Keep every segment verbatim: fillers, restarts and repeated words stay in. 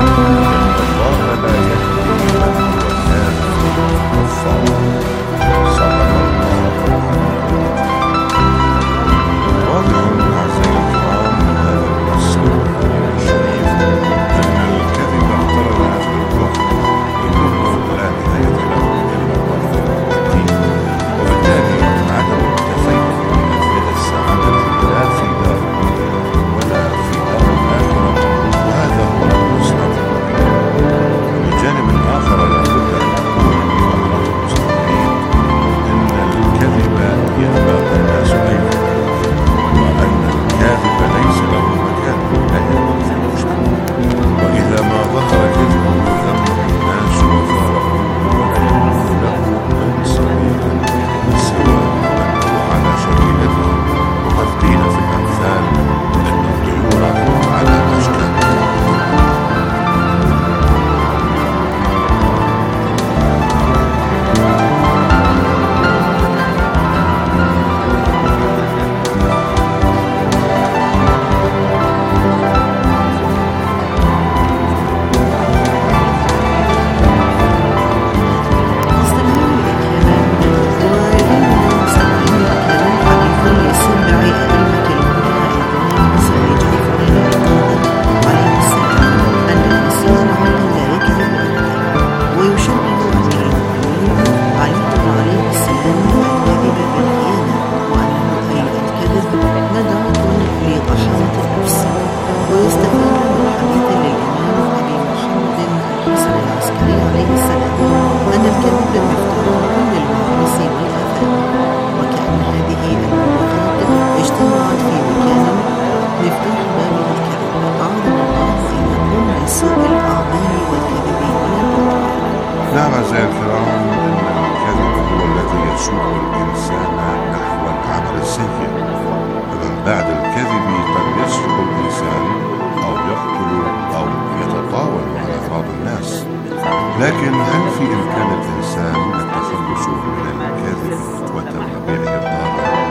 لكن هل في إمكان الإنسان التخلص من الكذب وتربيعه الضارة؟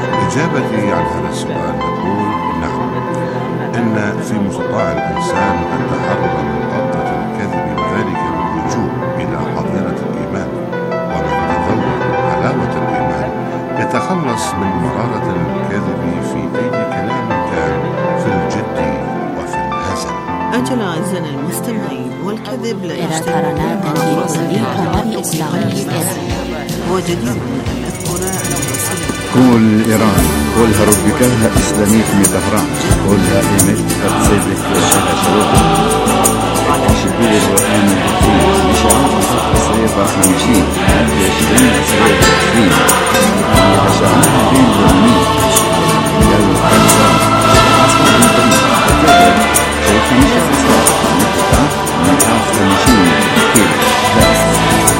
إجابتي عن هذا السؤال نقول نعم، إن في مستطاع الإنسان أن يتحرر من قبضة الكذب، وذلك بالرجوع إلى حظيرة الإيمان، ومن يتذوق حلاوة الإيمان يتخلص من مرارة الكذب في أي كلام كان، في الجد وفي الهزل. أجل أعزائنا المستمعين، والكذب لا يجتمع وجدير أن نذكر كل إيران كلها ربكها إسلامية من طهران كلها إيمت تصدق وشها شروطها شبيل الوطن الحكيم مشاعر تصريفها خمسين هذه عشرين تصريفها عشرين يتشعرها بين اليومين يلو الخمسة أصلا أنتم شايف مشاعر صراحة نقطة مكاف خمسين كيف لا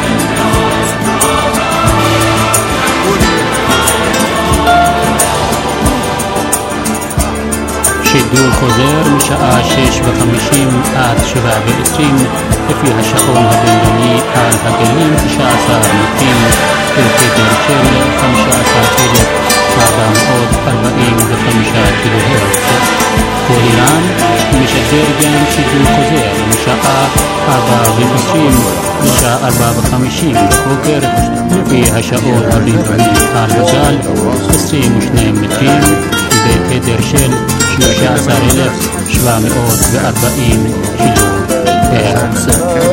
שידור חוזר משעה שש וחמישים עד שבע ועשרים לפי השעון הבינלאומי על הגלים תשע עשרה מטרים בתדר של חמישה עשר אלף ארבע מאות ארבעים וחמישה קילו הרץ. כל איראן משדר גם שידור חוזר משעה ארבע ועשרים לשעה ארבע וחמישים בבוקר לפי השעון הבינלאומי על הגל עשרים ושניים מטרים בתדר של שלושה עשר אלף שבע מאות וארבעים קילו הרץ.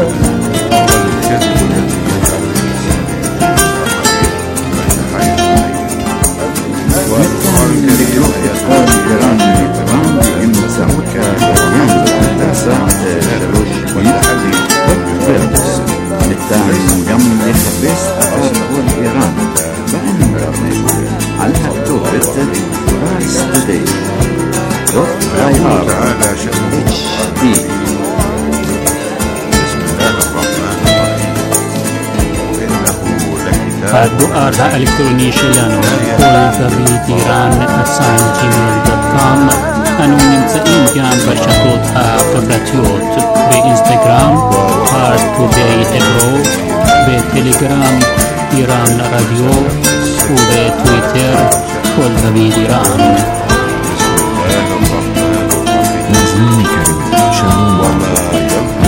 הדואר האלקטרוני שלנו כל דוד איראן אסן ג'ימייל דוט קום. אנו נמצאים גם ברשתות החברתיות באינסטגרם Hard Today Hebrew, בטלגרם איראן רדיו ובטוויטר כל דוד איראן. نازلين كريم شالوم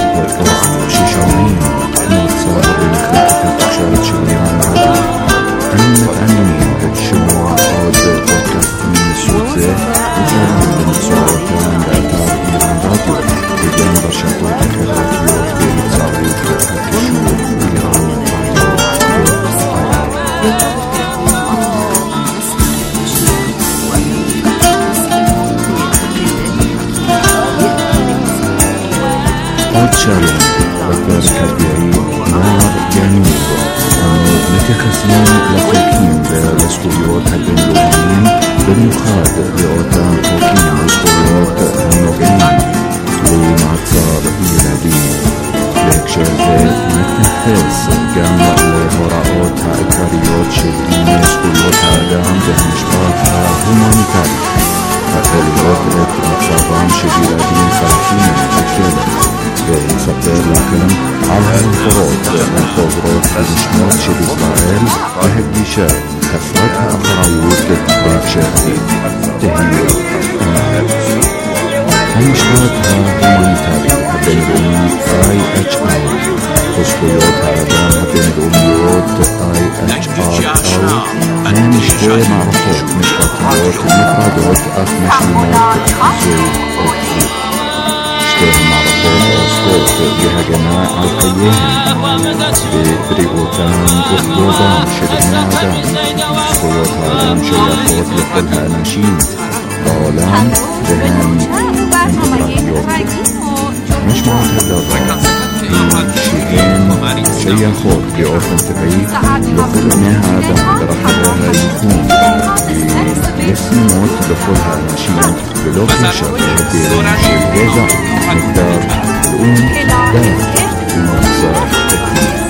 שלום, בפרק הרביעי, נוער ינוב. אנו מתייחסים לחוקים ולזכויות הבינלאומיים, במיוחד לאותם חוקים וזכויות הנוגעים למעצר ילדים. בהקשר זה נתייחס גם להוראות העיקריות של דיני זכויות האדם והמשפט ההומניטרי, הכוללות את מצבם של ילדים פלסטינים בכלא, ונספר לכם על ההפרות החוזרות ונשנות של ישראל והגישה חסרת האחריות בהקשר זה. תהיו המשפט ההומניטרי הבינלאומי איי אייץ' אר וזכויות האדם הבינלאומיות איי אייץ' אר הן שתי מערכות משפטיות נפרדות אך משלימות זו את זו. שתי המערכות עוסקות בהגנה על חייהם, בבריאותם וכבודם של בני האדם. זכויות האדם שייכות לכל האנשים בעולם והן אינטגרליות. משמעות הדבר היא שהן שייכות באופן טבעי לכל בני האדם ברחבי היקום וישימות לכל האנשים ללא קשר להבדלים של גזע, מגדר, לאום, דת ומוצא אתני.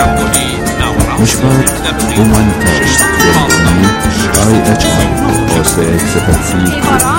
משפט הומניטרי בינלאומי איי אייץ' אר עוסק ספציפית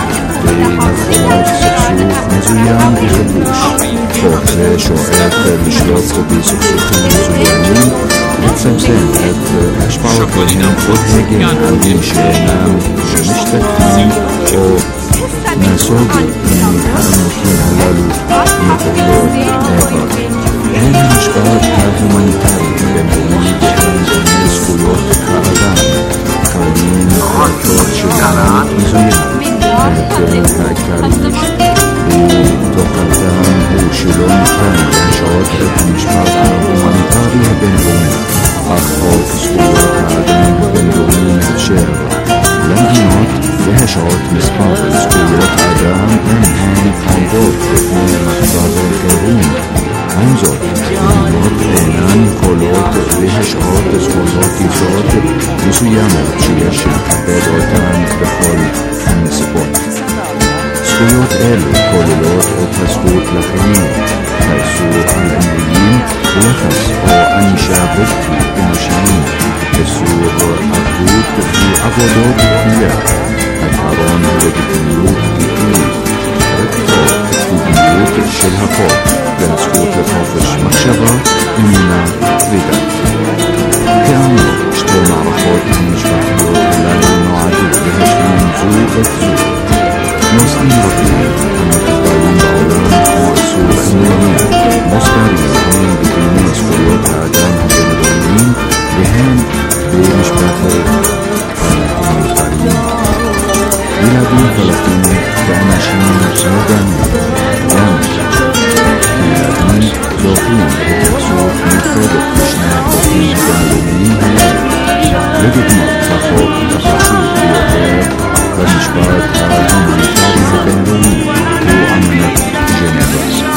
במחלות סכסוך מזוין וכיבוש. חוק זה שואף לשלוט בסכסוכים מזוינים ולצמצם את השפעותיהם ולהגן על מי שאינם משתתפים או נסוגו מהעימותים הללו מפעולות עבר. הן המשפט ההומניטרי הבינלאומי והן דיני זכויות האדם חלים פרטות של עימות מזוין. ההבדל העיקרי בתוכנתם הוא שלא ניתן להשעות את המשפט ההומניטרי הבינלאומי, אך חוק זכויות האדם הבינלאומי מאפשר למדינות להשעות מספר זכויות האדם אם הן עומדות בפני מצב חירום. עם זאת, מדינות אינן יכולות להשעות זכויות יסוד מסוימות שיש לכבד אותן בכל הנסיבות. זכויות אלו כוללות את הזכות לחיים, האיסור על עינויים, לחץ או ענישה בלתי אנושיים, איסור עבדות ועבודות כפייה, עקרון הלגיטימיות הביטוי, רטרואקטיביות של החוק והזכות לחופש מחשבה, אמונה ודת. כאמור, שתי מערכות המשפטיות הללו נועדו להשלים זו את זו. נושאים רבים המקובלים בעולם כמו איסור עינויים מוזכרים הן בדיני זכויות האדם הבינלאומיים והן במשפטי ההומניטריים. ילדים פלסטינים ואנשים מוגנים גם כילדים זוכים להתייחסות מיוחדת לשני החוקים הבינלאומיים האלה. לדוגמה, החוק החשוב ביותר במשפט ההומניטרי הבינלאומי הוא אמנת ז'נבה.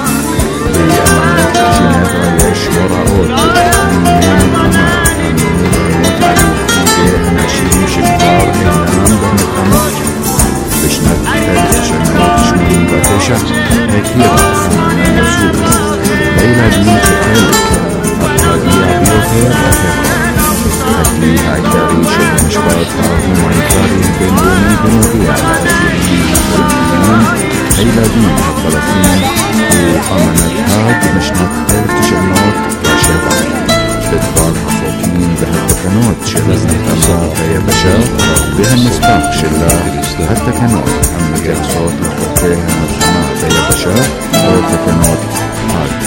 באמנת ז'נבה יש הוראות לעניין מלחמה המנויות על חוקי אנשים שכבר אינם במלחמה. בשנת אלף תשע מאות שמונים ותשע הכירה אמנה זו בילדים כחלק הפגיע ביותר בחברה. הכלי העיקרי של המשפט ההומניטרי הבינלאומי בנוגע לאסירים הפוליטיים הילדים הפלסטינים הוא אמנת האג משנת אלף תשע מאות ושבע בדבר החוקים והתקנות של המלחמה ביבשה והנספח שלה התקנות המתייחסות לחוקי המלחמה ביבשה או תקנות האג.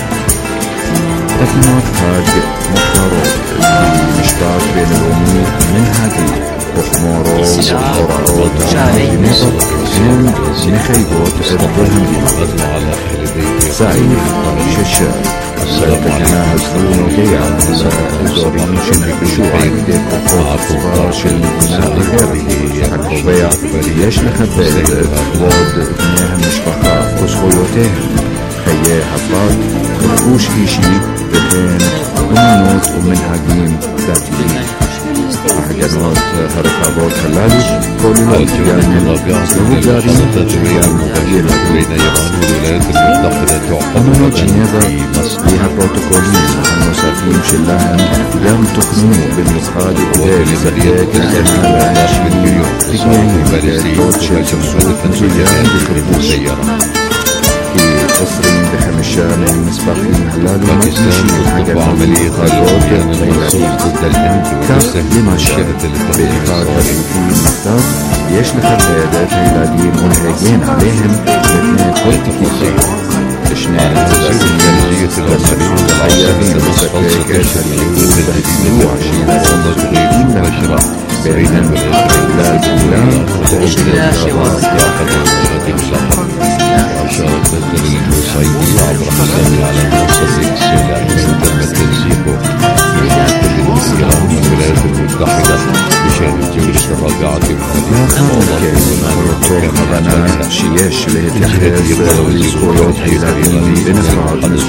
תקנות האג מוגדרות במשפט בינלאומי מנהגי וכמו רוב הוראות ז'נבה הן מחייבות את כל המדינות. סעיף שש התקנה הזו נוגע לאזורים שנכבשו על ידי כוחות הצבא של מדינה אחרת הקובע יש לכבד את כבוד בני המשפחה וזכויותיהם, חיי يا هباط خلقوش إشي بين أمنوت ومنهاجين ذاتيين حاجنوت هرقابوت هلالش كولو يعني لوجاري تجريان مغير بين إيران والولايات المتحدة أمنو جنيفا مصليها بروتوكولين المسافين شلاهن لم تخنوا بالمقاد إليه لزبيك الجنال عشرين مليون تجنين باريسي وشلسل تنسيان بخربوش في قصرين بحمشان المسبقين هلال باكستان تطلب عملية العدوان المنصوص ضد الهند وتستهدف الشهد بإطار الروتين مختار يشلح القيادات الهلاليين منهجين عليهم باثنين اتفاقية اثنين الخارجية الأمريكية والعاصمة دمشق تشهد التهديد وعشرين وضع غير مباشرة بين الولايات المتحدة والولايات المتحدة أشارت مصدر الصعيدي عبر حسابه على منصة إكس أنه تم تنسيقه في معتقل إيران والولايات المتحدة بشأن الجولة الرابعة من شياش لاتحاد الزكويات الهلاليين بنفراد